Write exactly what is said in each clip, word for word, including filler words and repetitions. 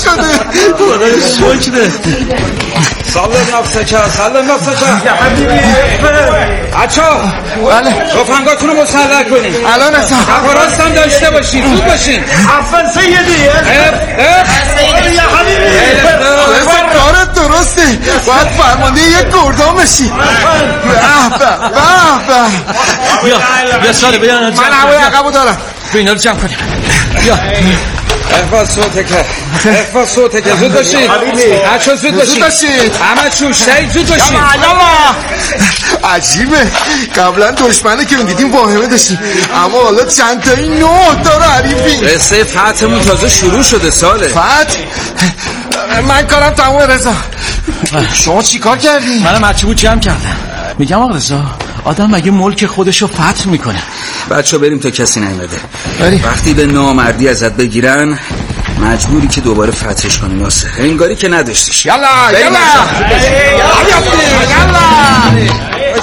شده. خدای شکره. سلام نفسکه سلام نفسکه یا حبیبی. بچه بله تفنگاتونو مسلح کنین. الان اصلا راست هم داشته باشین. زود باشین. عفن سیدی. یا حبیبی. کارت درسته. باید فرمانده یک گردان بشی. به به به بیا بیا ساله بیا. من هوای عقبو دارم. به اینا رو جمع کنیم. بیا احفاظ صوتکه احفاظ صوتکه. زود باشید بچه زود باشید. زود باشید همه چون شهید زود باشید. عجیبه قبلا دشمنه که دیدیم واهمه داشتیم اما حالا چند تایی نه داره حریفی. قصه فتحمون تازه شروع شده ساله. فتح؟ من کارم تمومه رضا. شما چی کار کردی؟ منم هرچی بود جمع کردم. میگم آقا رضا آدم مگه ملک خودشو فتح میکنه؟ بچه بریم تا کسی نیومده. بریم. وقتی به نامردی ازت بگیرن مجبوری که دوباره فتحش کنی ناصر. انگاری که نداشتیش. یلا یلا یلا یلا.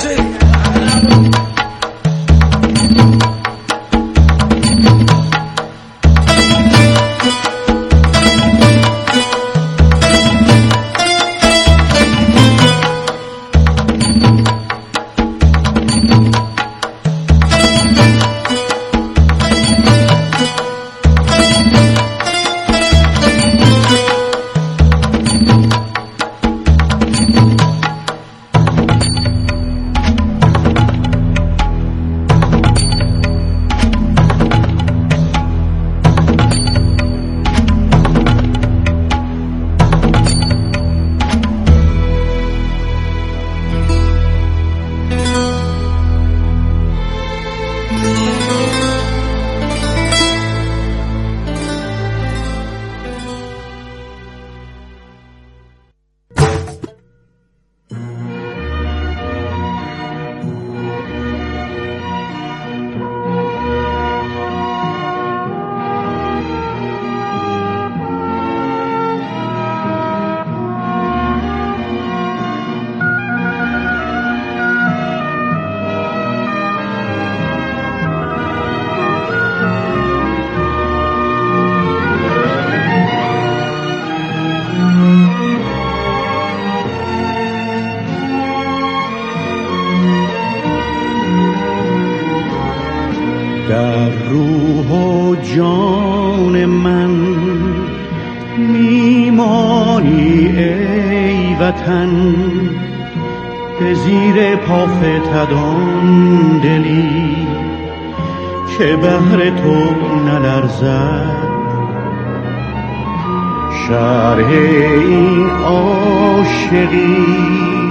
در روح و جان من میمانی ای وطن، به زیر پا فتدان دلی که بهر تو نلرزد. شرح این عاشقی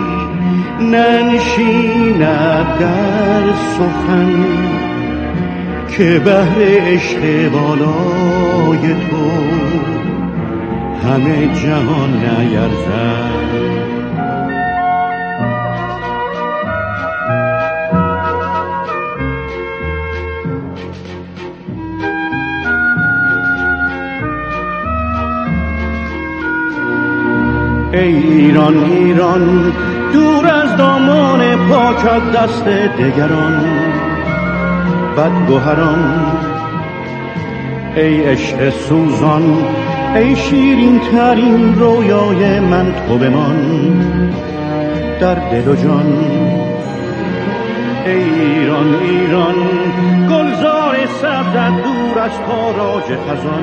ننشیند در سخن که بهر عشق بالای تو همه جهان نیرزد. ای ایران ایران دور از دامان پاکت دست دگران بدگوهران، ای عشق سوزان ای شیرین ترین رویای من تو بمان در دل و جان. ای ایران ایران گلزار سبزت دور از تاراج خزان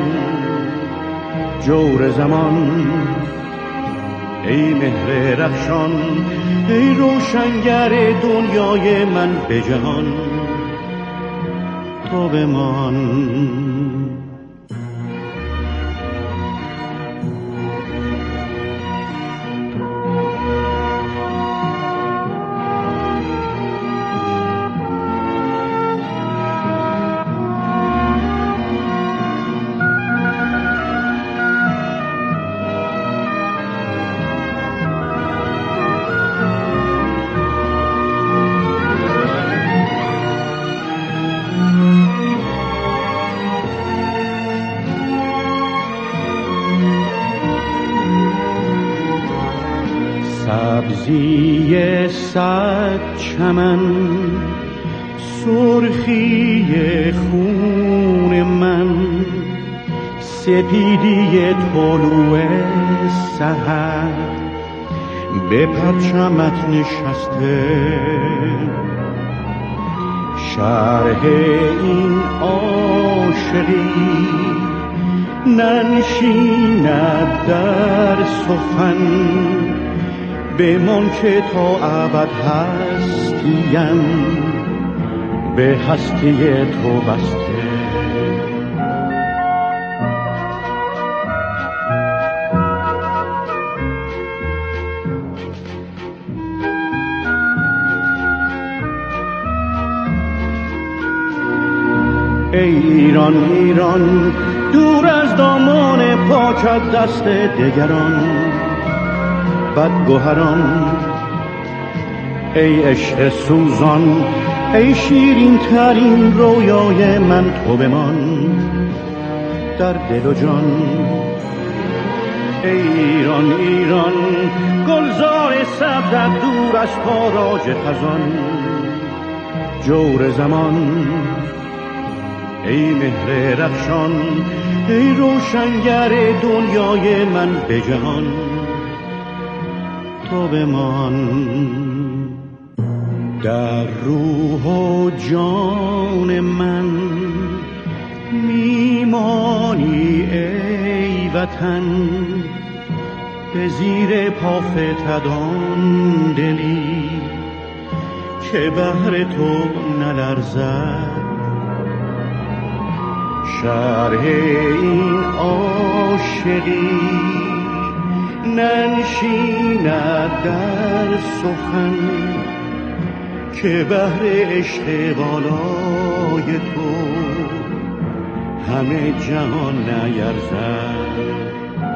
جور زمان. ای مهر رخشان ای روشنگر دنیای من به جهان تو بمان. سبزی صد چمن سرخی خون من، سپیدی طلوع سحر به پرچمت نشسته، شرح این عاشقی ننشیند در سخن، بمان که تا ابد هستیم به هستی تو بسته. ای ایران ایران دور از دامان پاکت دست دگران بدگوهران، ای عشق سوزان ای شیرین ترین رویای من تو بمان در دل و جان. ای ایران ایران گلزار سبزت دور از تاراج خزان جور زمان، ای مهر رخشان ای روشنگر دنیای من به جهان تو بمان در روح و جان من میمانی ای وطن، به زیر پا فتدان دلی که بهر تو نلرزد، شرح این عاشقی ننشیند در سخن، که بهر عشق بالای تو همه جهان نیرزد.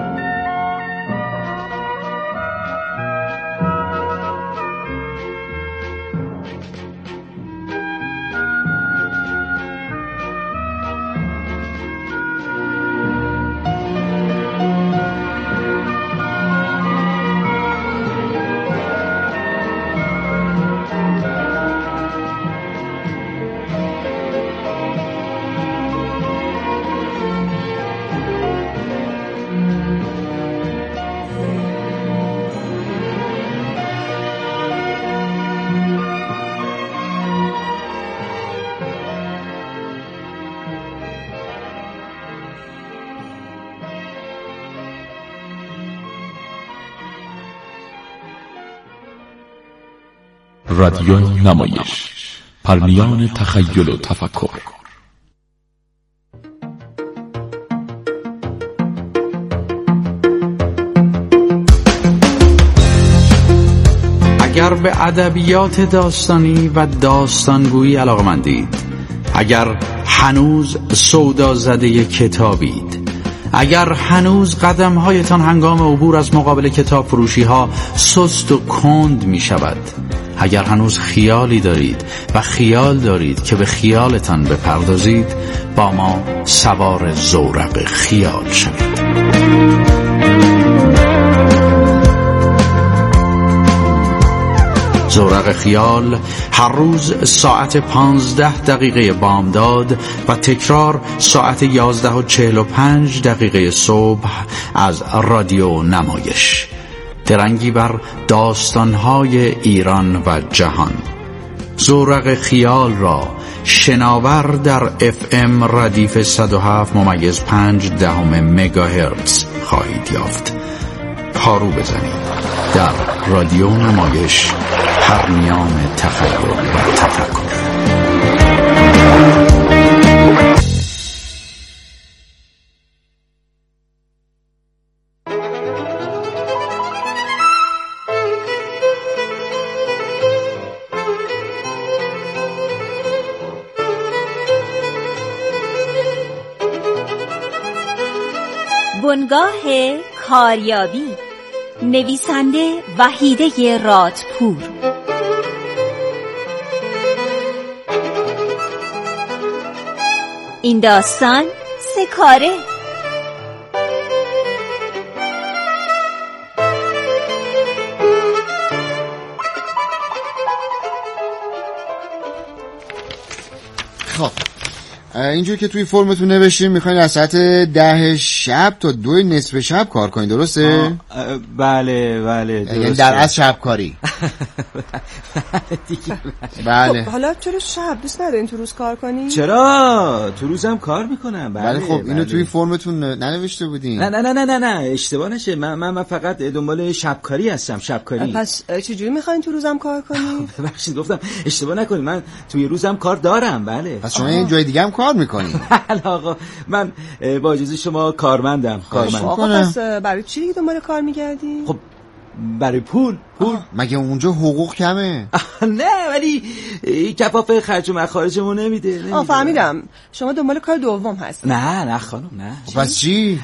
رادیو نمایش، پرمیان تخیل و تفکر. اگر به ادبیات داستانی و داستانگویی علاقه‌مندید، اگر هنوز سودا زده کتابید، اگر هنوز قدم‌هایتان هنگام عبور از مقابل کتاب فروشی‌ها سست و کند می‌شود، اگر هنوز خیالی دارید و خیال دارید که به خیالتان بپردازید، با ما سوار زورق خیال شوید. زورق خیال هر روز ساعت پانزده دقیقه بامداد و تکرار ساعت یازده و چهل و پنج دقیقه صبح از رادیو نمایش. درنگی بر داستانهای ایران و جهان. زورق خیال را شناور در اف ام ردیف صد و هفت ممیز پنج دهم مگاهرتز خواهید یافت. پارو بزنید در رادیو نمایش، پرمیان تخیل و تفکر. بنگاه کاریابی، نویسنده وحیده رادپور. این داستان سه کاره. خب اینجور که توی فرمتون نوشتین میخواین از ساعت ده شب تا دو نصف شب کار کنین، درسته؟ بله بله درسته. یعنی در از شب کاری. بله. خب حالا چرا شب دوست ندارین تو روز کار کنی؟ چرا تو روزم کار میکنم. بله, بله خب اینو بله. توی فرمتون ننوشته بودین؟ نه نه نه نه نه اشتباه نشه. من من, من فقط دنبال شبکاری هستم. شبکاری. پس چجوری میخواین تو روزم کار کنی؟ ببخشید گفتم اشتباه نکنید، من توی روزم کار دارم. بله. پس شما این جای دیگه هم کار میکنید؟ بله آقا، من با اجازه شما کارمندم. کارمند. آقا پس برای چی دیگه دنبال کار میگردی؟ خب برای پول. پول مگه اونجا حقوق کمه؟ نه ولی کفاف خرج و مخارجمون نمیده. آه فهمیدم، شما دنبال کار دوم هستی. نه نه خانم نه. پس چی؟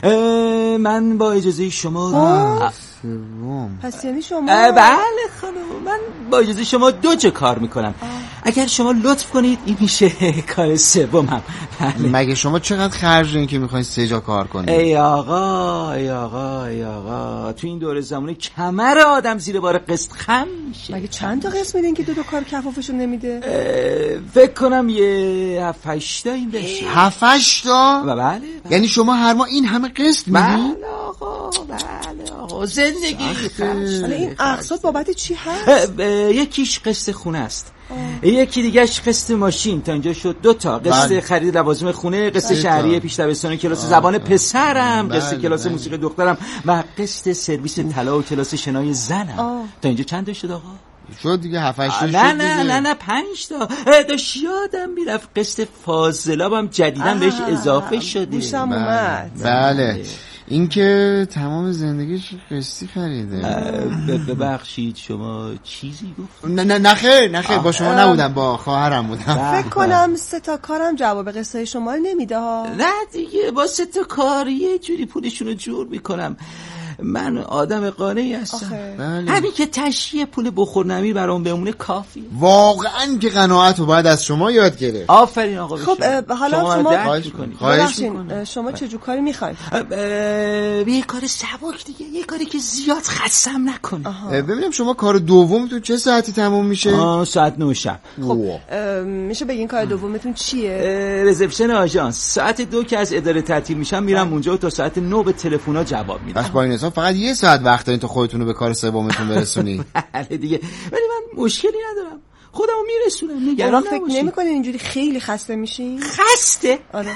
من با اجازه شما سوم. پس یعنی شما؟ بله خانم، من با اجازه شما دو جا کار میکنم. آه. اگر شما لطف کنید این میشه کار سومم. بله. مگه شما چقدر خرج دارین که میخواین سه جا کار کنید؟ ای آقا ای آقا ای آقا، تو این دوره زمانی کمر آدم زیر بار قسط خم میشه. مگه چند تا قسط میدین که دو تا کار کفافشون نمیده؟ فکر کنم یه هفت هشت تا این بشه. هفت هشت تا؟ بله, بله. یعنی شما هر ماه این همه قسط میدین؟ بله آقا بله آقا، زندگی حالا این اقساط بابت چی هست؟ یکیش قسط خونه است، یکی دیگهش قسط ماشین، تا اینجا شد دو تا. قسط بله. خرید لوازم خونه، قسط شهریه پیش دبستان کلاس زبان پسرم، بله. قسط کلاس بله. موسیقی دخترم و قسط سرویس طلا و کلاس شنای زنم. آه. تا اینجا چند شد آقا؟ شد دیگه هفت هشت تا. نه نه نه نه پنج تا. داشت یادم میرفت قسط فاضلابم جدیداً بهش اضافه شده. گوشم اومد. بله این که تمام زندگیش قسطی خریده. ببخشید شما چیزی گفت؟ نه نه نخیر نخیر با شما نبودم، با خواهرم بودم. فکر کنم سه تا کارم جواب قصه شما نمیده ها. نه دیگه با سه تا کار یه جوری پولشونو جور میکنم. من آدم قانعی هستم. بله. همین که تشییع پول بخور نمیر برام بمونه کافی. واقعا که قناعت رو باید از شما یاد گرفت. آفرین آقا. خب حالا شما خواهش میکنید. خواهش میکنم. شما چه جور کاری میخواید؟ یه کار سبک دیگه، یه کاری که زیاد خستم نکنه. ببینم شما کار دومتون چه ساعتی تموم میشه؟ آه ساعت نه شب. خب میشه بگین کار دومتون چیه؟ رزپشن آژانس. ساعت دو که از اداره تعطیل میشم میرم اونجا و تا ساعت نه به تلفن‌ها جواب میدم. بس با این حساب فقط یه ساعت وقت دارین تا خودتون رو به کار سومتون برسونید. بله دیگه، ولی من مشکلی ندارم، خودمو میرسونم، نگران فکر نمی‌کنین اینجوری خیلی خسته میشین؟ خسته؟ آره.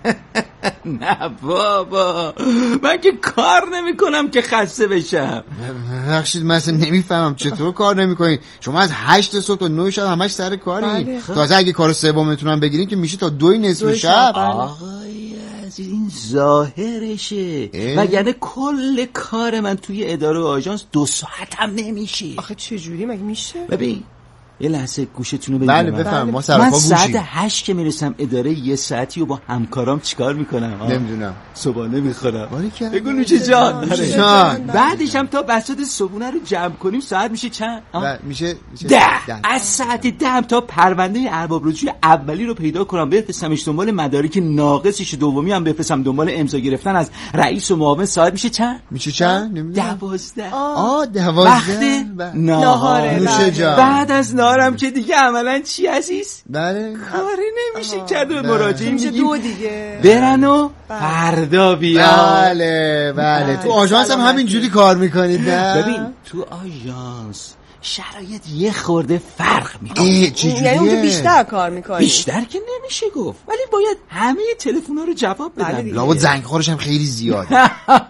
نه بابا، من که کار نمی‌کنم که خسته بشم. ببخشید من اصلا نمیفهمم چطور کار نمی‌کنین؟ شما از هشت صبح تا نه شب همش سر کارین. بله. تازه اگه کار سومتون هم بگیرین که میشه تا دو نصف شب. آقای عزیز این ظاهرشه، وگرنه کل کار من توی اداره و آژانس دو ساعت هم نمیشه. آخه چه جوری مگه میشه؟ ببین یه لحظه گوشتونو بگیرم. بله بفهم. ما من ساعت هشت که میرسم اداره یه ساعتی و با همکارام چیکار میکنم؟ نمیدونم. صبحانه میخورم. بگو نوشه جان. جان. بعدش هم تا بساط صبحونه رو جمع کنیم ساعت میشه چند؟ میشه میشه ده. از ساعت ده هم تا پرونده ارباب رجوع اولی رو پیدا کنم بفرستمش دنبال مدارک ناقصش، دومی هم بفرستم دنبال امضا گرفتن از رئیس و معاون، ساعت میشه چند؟ میشه چند؟ نمیدونم. دوازده. آه دوازده. وقت ناهاره. نوشه جان. بعد از نهارم که دیگه عملاً چی عزیز؟ بله کاری نمیشه کرد و مراجعه میشه دو دیگه برن و فردا بیا. بله بله تو آژانس هم همین جوری کار میکنید نه؟ ببین تو آژانس شرایط یه خورده فرق میکنه. یعنی اونجا بیشتر کار میکنی؟ بیشتر که نمیشه گفت، ولی باید همه تلفن‌ها رو جواب بدم. لابد زنگخوارش هم خیلی زیاده.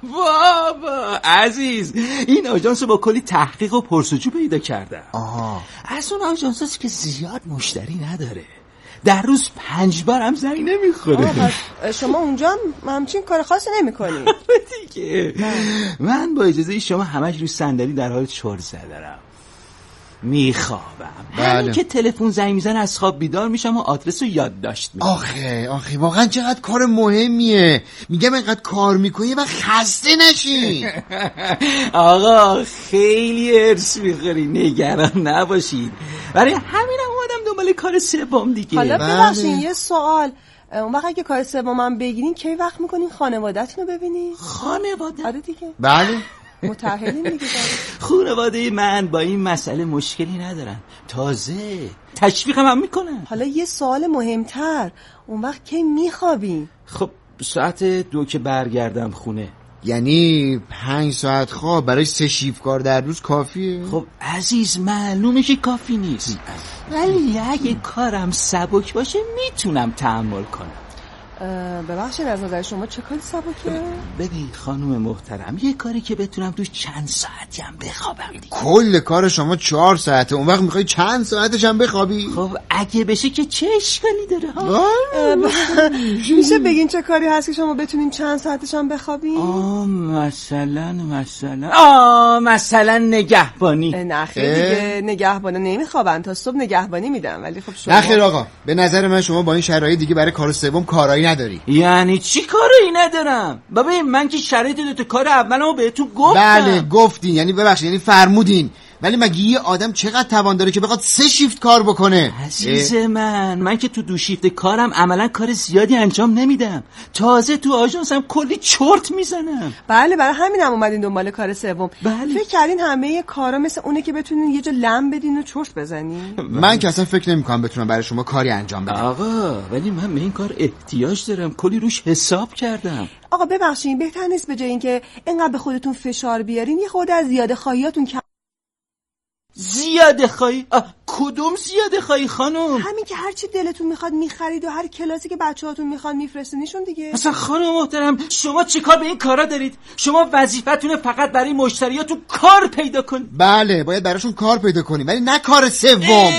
بابا عزیز این آژانس رو با کلی تحقیق و پرسجو پیدا کردم. آها. از اون آژانساست که زیاد مشتری نداره، در روز پنج بار هم زنگ نمیخوره. شما اونجا هم همچین کار خاصی نمیکنی؟ دیگه من با اجازه شما همش روی صندلی در حال چرت زدنم، میخوابم. بله. همین که تلفن زنگ میزنه از خواب بیدار میشم و آدرس رو یادداشت میکنم. آخه آخه واقعا چقدر کار مهمیه. میگم اینقدر کار میکنی و خسته نشی. آقا خیلی ارس میخوری، نگران نباشید. برای همینم اومدم دنبال کار سوم دیگه. حالا ببخشید یه سوال، اون وقت اگه کار سومم بگیرین کی وقت میکنین خانواده‌تون رو ببینین؟ خانواده؟ آره دیگه. بله متأهلین دیگه. خانواده من با این مسئله مشکلی ندارن، تازه تشویقم هم میکنن. حالا یه سوال مهمتر، اون وقت کی میخوابی؟ خب ساعت دو که برگردم خونه. یعنی پنج ساعت خواب برای سه شیفت کار در روز کافیه؟ خب عزیز معلومه که کافی نیست، ولی اگه کارم سبک باشه میتونم تحمل کنم. ببخشید از نظر شما چه کاری سبکه؟ ببین خانم محترم، یه کاری که بتونم توش چند ساعتی هم بخوابم دیگه. کل کار شما چهار ساعته، اون وقت میخوای چند ساعتش هم بخوابی؟ خب اگه بشه که چه اشکالی داره ها؟ میشه بگین چه کاری هست که شما بتونین چند ساعتش هم بخوابین؟ آه مثلا مثلا آه مثلا نگهبانی. نه خیلی دیگه نگهبانا نمیخوابن، تا صبح نگهبانی میدن. ولی خب شما نه خیر آقا، به نظر من شما با این شرایط دیگه برای کار سوم کارایی نداری. یعنی چی کاری ندارم؟ ببین من که شرایط دو تا کار اولمو بهتون گفتم. بله گفتین، یعنی ببخشید یعنی فرمودین، ولی مگه یه آدم چقدر توان داره که بخواد سه شیفت کار بکنه؟ عزیز من من که تو دو شیفت کارم عملا کار زیادی انجام نمیدم، تازه تو آژانسم کلی چرت میزنم. بله برای همینم اومدین دنبال کار سوم. بله. فکر کردین همه کارا مثل اونه که بتونین یه جا لم بدین و چرت بزنین؟ من که اصلا فکر نمی‌کنم بتونم برای شما کاری انجام بدم. آقا ولی من به این کار احتیاج دارم، کلی روش حساب کردم. آقا ببخشید بهتر نیست به جای اینکه اینقدر به خودتون فشار بیارین یه خورده از زیاده خواهیاتون کم؟ زیاده خواهی؟ کدوم زیاده خواهی خانم؟ همین که هر چی دلتون میخواد میخرید و هر کلاسی که بچه‌هاتون میخوان میفرستینشون دیگه. اصلا خانم محترم شما چیکار به این کارا دارید؟ شما وظیفتونه فقط برای مشتریاتون کار پیدا کنید. بله باید براشون کار پیدا کنیم، ولی نه کار سوم.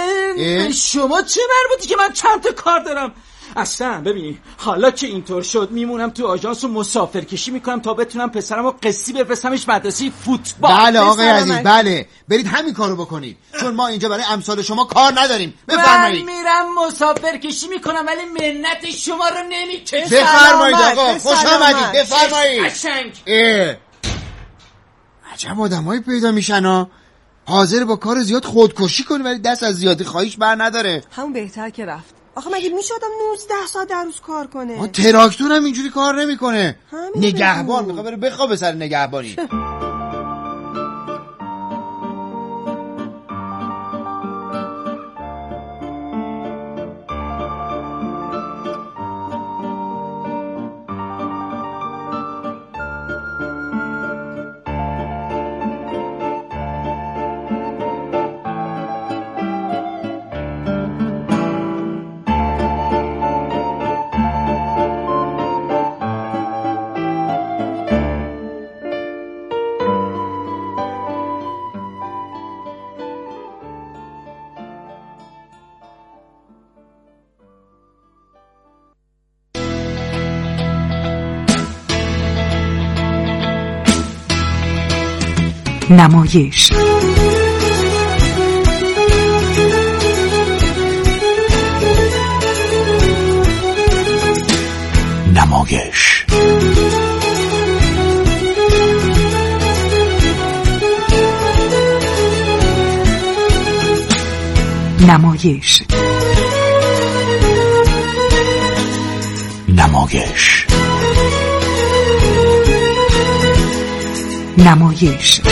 شما چه مربوطی که من چند تا کار دارم؟ اصلا ببین حالا که اینطور شد میمونم تو آژانس و مسافر کشی میکنم تا بتونم پسرمو قصی بفرستمش مدرسه فوتبال. بله آقای عزیز بله برید همین کارو بکنید، چون ما اینجا برای امثال شما کار نداریم. بفرمایید. من میرم مسافر کشی میکنم ولی منت شما رو نمیکشم. بفرمایید آقا، خوش آمدید. بفرمایید. قشنگ. عجب آدمایی پیدا میشن ها، حاضر با کار زیاد خودکشی کنه ولی دست از زیادی خواهیش بر نداره. همون بهتر که رفت. آخه مگه میشه آدم نوزده ساعت در روز کار کنه؟ آه تراکتور هم اینجوری کار نمیکنه. نگهبان میخواد بره بخوابه سر نگهبانی. نمایش نمایش نمایش نمایش نمایش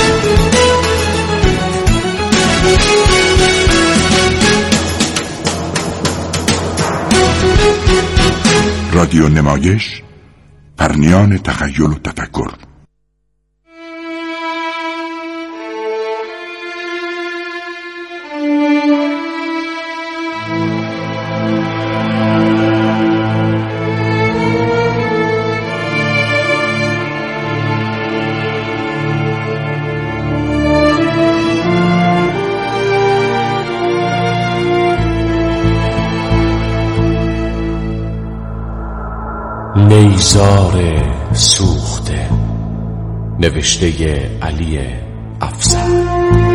رادیو نمایش، پرنیان تخیل و تفکر. نیزار سوخته، نوشته علی افزر.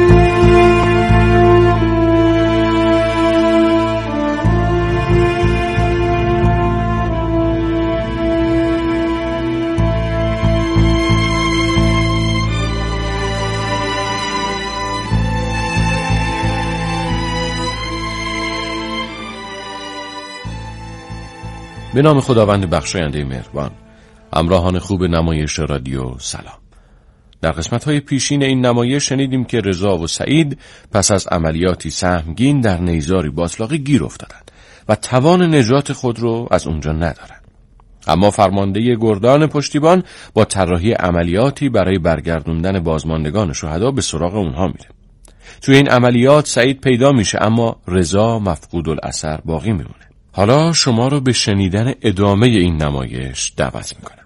به نام خداوند بخشاینده مهربان. همراهان خوب نمایش رادیو سلام. در قسمت‌های پیشین این نمایش شنیدیم که رضا و سعید پس از عملیاتی سهمگین در نیزاری باطلاقی گیر افتادند و توان نجات خود رو از اونجا ندارند. اما فرمانده گردان پشتیبان با طراحی عملیاتی برای برگردوندن بازماندگان شهدا به سراغ اونها میره. توی این عملیات سعید پیدا میشه اما رضا مفقود الاثر باقی میمونه. حالا شما رو به شنیدن ادامه این نمایش دعوت میکنم.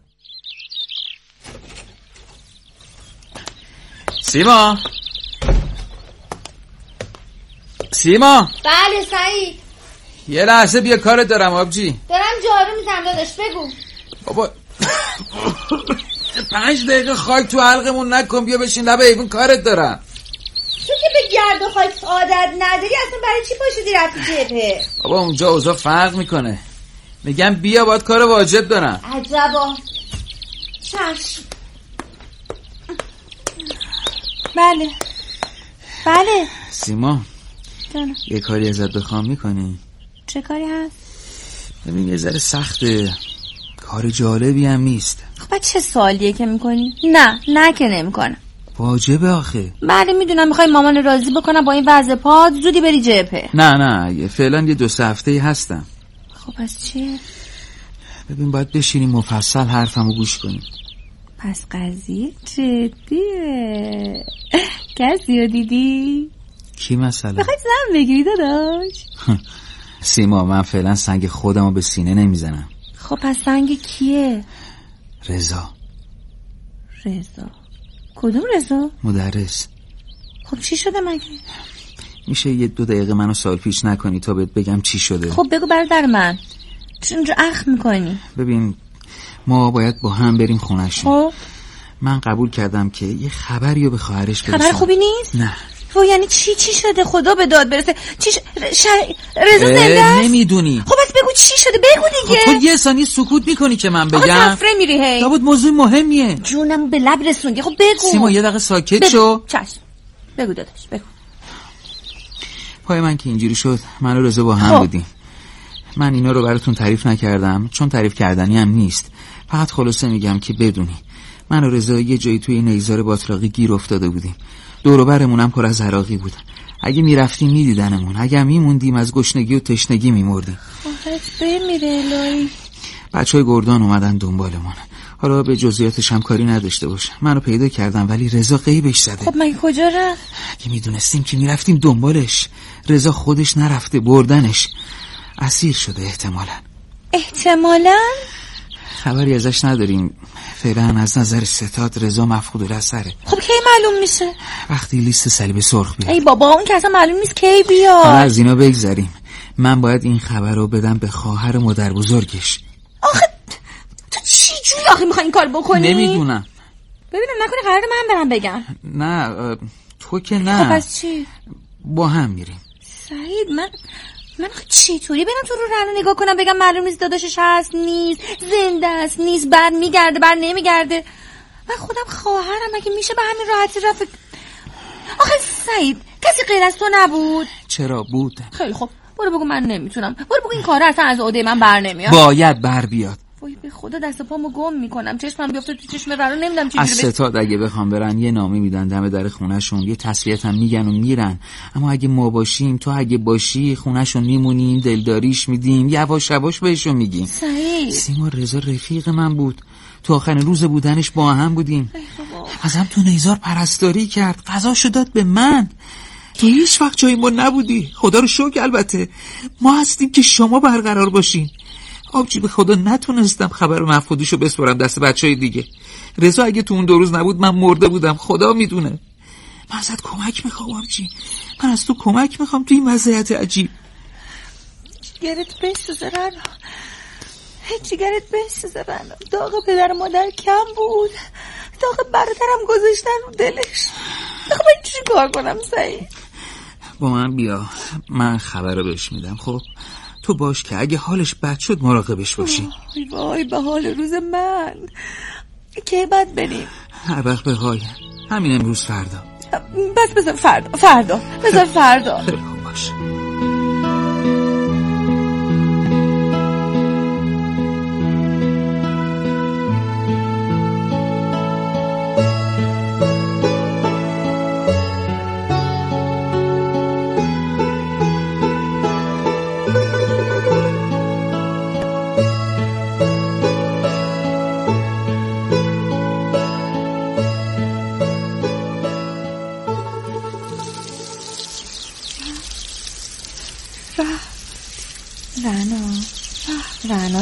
سیما سیما بله سعید. یه لحظه بیا کارت دارم آبجی. دارم جارو میزنم داداش بگو. بابا پنج دقیقه خاک تو حلقمون نکن، بیا بشین لبه ایوون کارت دارم. تو که به گرد و خاک عادت نداری اصلا برای چی پاشیدی رفتی جبهه؟ بابا اونجا اوضاع فرق میکنه. میگم بیا باید کار واجب دارم. عجبا. چشم. بله بله سیما جانم. یه کاری ازت بخوام میکنی؟ چه کاری هست؟ ببین یه ذره سخته، کار جالبی هم نیست. خب چه سوالیه که میکنی؟ نه نه که نمیکنم. واجبه آخه. بله میدونم میخوای مامان راضی بکنم با این وضع پاد زودی بری جبهه. نه نه فعلا یه دو سه هفته هستم. خب پس چیه؟ ببین باید بشینیم مفصل حرفمو گوش کنیم. پس قضیه جدیه. کسی رو دیدی؟ کی مثلا؟ بخوای زن بگیری داداش؟ سیما من فعلا سنگ خودمو به سینه نمیزنم. خب پس سنگ کیه؟ رضا. رضا کدوم رضا؟ مدرس. خب چی شده مگه؟ میشه یه دو دقیقه منو سال پیش نکنی تا بهت بگم چی شده؟ خب بگو برادر من. چون اینجا اخم میکنی؟ ببین ما باید با هم بریم خونه‌شون. خب من قبول کردم که یه خبری رو به خواهرش برسونم. خبر خوبی نیست؟ نه. تو یعنی چی چی شده؟ خدا به داد برسه. چی ش... ش... رضا زنده است؟ نمیدونی. خب بس بگو چی شده؟ بگو دیگه. خب تو یه ثانیه سکوت میکنی که من بگم؟ آقا سفره میری هی. لابد موضوع مهمیه. جونم به لب رسوندی. خب بگو. سیما یه دقیقه ساکت بگو. شو. چشم. بگو داداش بگو. پای من که اینجوری شد من و رضا با هم خب. بودیم. من اینا رو براتون تعریف نکردم چون تعریف کردنی هم نیست. فقط خلاصه میگم که بدونی من و رضا یه جایی توی نیزار باطلاقی گیر افتاده بودیم. دور و برمونم پر از عراقی بود. اگه میرفتیم میدیدنمون، اگه میموندیم از گشنگی و تشنگی میمردیم. خواهرت بمیره الهی. بچهای گردان اومدن دنبالمون. حالا به جزئیاتش هم کاری نداشته باش. منو پیدا کردم ولی رضا غیبش زده. خب مگه کجا رفت؟ اگه میدونستیم که میرفتیم دنبالش. رضا خودش نرفته، بردنش. اسیر شده احتمالاً. احتمالاً؟ خبری ازش نداریم. فعلا از نظر ستاد رضا مفقود الاثره. خب کی معلوم میشه؟ وقتی لیست صلیب سرخ بیاد. ای بابا اون که اصلا معلوم نیست کی بیاد. حالا از اینا بگذریم. من باید این خبر رو بدم به خواهر مادر بزرگش. آخه تو چی جوری آخه میخوای این کار بکنی؟ نمیدونم. ببینم نکنه قرار من برم بگم. نه تو که نه. خب پس چی؟ با هم میریم. سعید من من چی طوری برم تو رو رنو نگاه کنم بگم معلوم نیست داداشش هست نیست زنده است نیست بر میگرده بر نمیگرده. من خودم خواهرم مگه میشه به همین راحتی رفت؟ آخه سعید کسی غیر از تو نبود؟ چرا بود؟ خیلی خب برو بگو من نمیتونم. برو بگو این کار اصلا از عهده من بر نمیاد. باید بر بیاد. وای به خدا دست پامو گم میکنم. چشمم بیفته تو چشم رنو نمیدونم چی از ستاد اگه بخوام برن یه نامه میدن دم در خونه‌شون، یه تسلیت هم میگن و میرن. اما اگه ما باشیم تو اگه باشی خونه‌شون میمونیم، دلداریش میدیم، یواش یواش بهشون میگیم. سعید سیما رضا رفیق من بود. تو آخرین روز بودنش با هم بودیم. ازم تو نیزار پرستاری کرد. غذاشو داد به من. تو هیچ وقت جای ما نبودی. خدا رو شکر. البته ما هستیم که شما برقرار باشین. آبجی به خدا نتونستم خبر مفقودیشو بسپارم دست بچهای دیگه. رضا اگه تو اون دو روز نبود من مرده بودم. خدا میدونه. من ازت کمک میخوام آبجی. من از تو کمک میخوام تو این وضعیت عجیب. جگرت بسوزه رنو. جگرت بسوزه رنو. داغ پدر مادر کم بود. داغ برادرم گذاشتن رو دلش. خب من چی کار کنم سعید؟ با من بیا. من خبر رو بهش میدم. خب تو باش که اگه حالش بد شد مراقبش باشی. وای وای به حال روز من. کی بعد بریم؟ هر وقت بخوای. همین امروز فردا. بس بذار فردا. فردا بذار فردا. خیلی خوب باشه.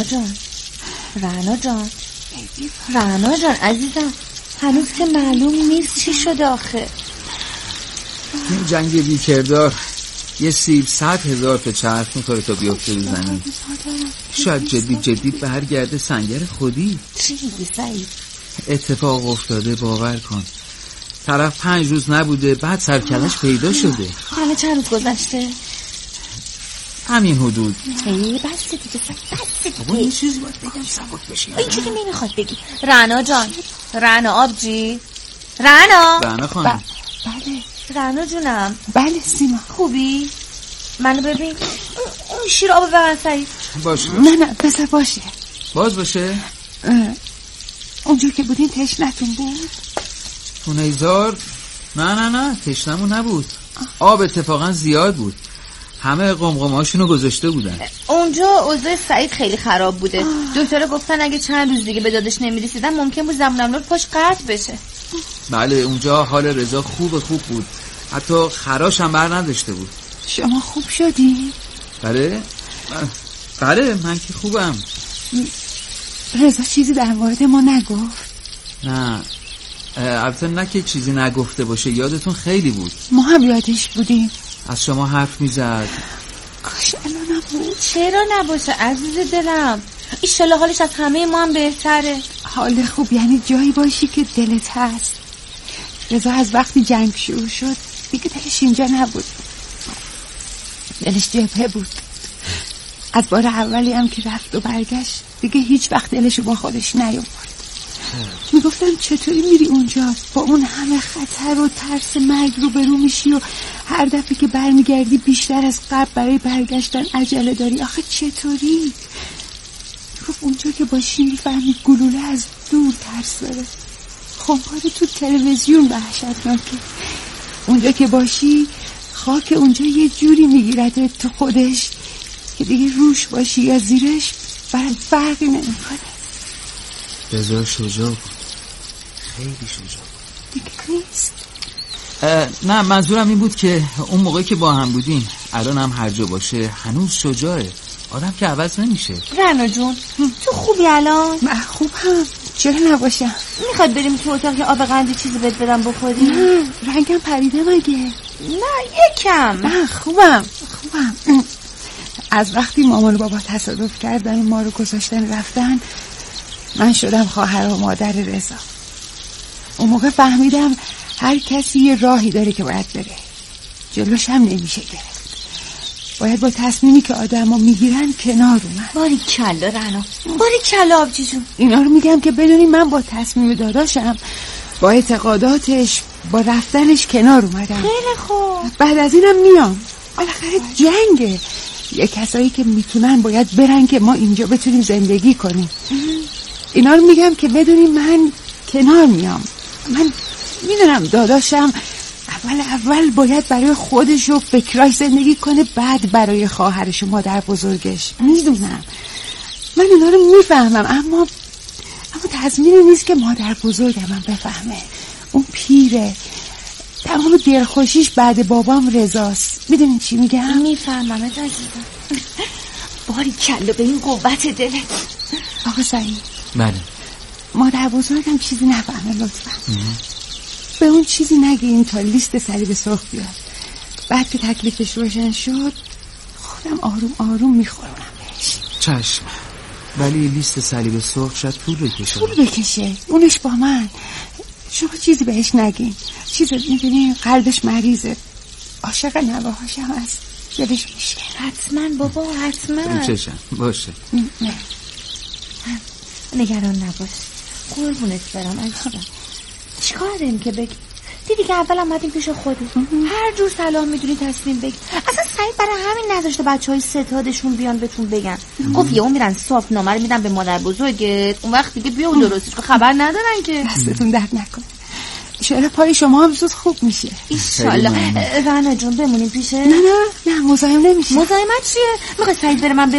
جان رعنا جان رعنا جان عزیزم، هنوز که معلوم نیست چی شده آخه. این جنگ بیکردار یه سیب صد هزار تا چرخ میخوره تا بیفته رو زمین. شاید جدی جدی برگرده سنگر خودی. چی میگی سعید؟ اتفاق افتاده، باور کن. طرف پنج روز نبوده بعد سرکلش پیدا شده. حالا چند روز گذشته؟ همین حدود. ای بس دیگه بس دیگه. بابا این چیزی باید بگم سبک بشی. این چیزی نمیخواد بگی. رعنا جان، رعنا آبجی، رعنا رعنا خانم. بله رعنا جونم. بله سیما. خوبی؟ منو ببین. اون شیر آب ببرن سعید. باشه. نه نه بذار باشه. باز باشه؟ اونجور که بودین تشنتون بود؟ تو نیزار؟ نه نه نه تشنمون نبود. آب اتفاقا زیاد بود. همه قمقمه‌هاشونو گذاشته بودن. اونجا اوضاع سعید خیلی خراب بوده. دکترها گفتن اگه چند روز دیگه به دادش نمیرسیدن ممکن بود زمینم نور پاش قطع بشه. بله اونجا حال رضا خوب خوب بود. حتی خراش هم بر نداشته بود. شما خوب شدی؟ بله بله من که خوبم. رضا چیزی در مورد ما نگفت؟ نه البته نه که چیزی نگفته باشه، یادتون خیلی بود. ما هم یادش بودیم. از شما حرف میزد. کاش الان نبود. چرا نباشه عزیز دلم؟ ایشالا حالش از همه ما هم بهتره. حال خوب یعنی جایی باشی که دلت هست. رضا از وقتی جنگ شروع شد دیگه دلش اینجا نبود، دلش جبهه بود. از بار اولی هم که رفت و برگشت دیگه هیچ وقت دلشو با خودش نیاورد. میگفتم چطوری میری اونجا با اون همه خطر و ترس مرگ رو برو میشی و هر دفعه که برمیگردی بیشتر از قبل برای برگشتن عجله داری. آخه چطوری؟ گفت اونجا که باشی میفهمی گلوله از دور ترس داره، خمپاره تو تلویزیون وحشتناکه. اونجا که باشی خاک اونجا یه جوری میگیرده تو خودش که دیگه روش باشی یا زیرش برات فرقی نمیکنه. رضا شجاع بود، خیلی شجاع بود. دیگه نیست. نه منظورم این بود که اون موقعی که با هم بودیم الان هم هر جا باشه هنوز شجاعه. آدم که عوض نمیشه. رعنا جون تو خوبی الان؟ من خوبم، چرا نباشم. میخواد بریم تو اتاق آب قندی چیزی بهت بدم بخوری؟ نه رنگم پریده مگه؟ نه یکم. نه خوبم خوبم. از وقتی مامان و بابا تصادف کردن ما رو گذاشتن رفتن من شدم خواهر و مادر رضا. اون موقع فهمیدم هر کسی یه راهی داره که باید بره، جلوش هم نمیشه گرفت. باید با تصمیمی که آدم ها میگیرن کنار اومد. باری کلا رعنا، باری کلا آبجی جون. اینا رو میگم که بدونی من با تصمیم داداشم، با اعتقاداتش، با رفتنش کنار اومدم. خیلی خوب. بعد از اینم میام. بالاخره جنگه، یه کسایی که میتونن باید برن که ما اینجا بتونیم زندگی کنیم. اینا رو میگم که بدونی من کنار میام. من میدونم داداشم اول اول باید برای خودش و فکراش زندگی کنه، بعد برای خواهرش و مادر بزرگش. میدونم من اینا رو میفهمم، اما اما تضمینی نیست که مادر بزرگم هم بفهمه. اون پیره، تمام دلخوشیش بعد بابام رضاست. میدونین چی میگم؟ میفهمم عزیزم. باری کلا به این قوت دلت. آقا سعید. بله. مادر بزرگم چیزی نفهمه لطفا. به اون چیزی نگین تا لیست صلیب سرخ بیاد. بعد که تکلیفش روشن شد خودم آروم آروم میخورم بهش. چشم. ولی لیست صلیب سرخ شاید طول بکشه. طول بکشه. اونش با من. شما چیزی بهش نگین. چیزی میدونی قلبش مریضه. عاشق نواهاش هم هست. دلش میشه. حتما بابا حتما. چشم باشه. نه. نگران نباش. قربونت برم عزیزم. چیکار داریم که بگی؟ دیدی که اول اومدیم پیش خودت، هر جور صلاح میدونی تصمیم بگی. اصلا سعید برای همین نذاشته بچهای ستادشون بیان بهتون بگن. گفت یهو میرن صاف نامه رو میدن به مادر بزرگت، اون وقت دیگه بیا و درستش کن، خبر ندارن که. دستتون درد نکنه. شاید پای شما هم زود خوب میشه ان شاء الله. رعنا جون بمونیم پیشه؟ نه نه نه مزاحم نمیشه. مزاحمت چیه؟ میخوای سعید بره من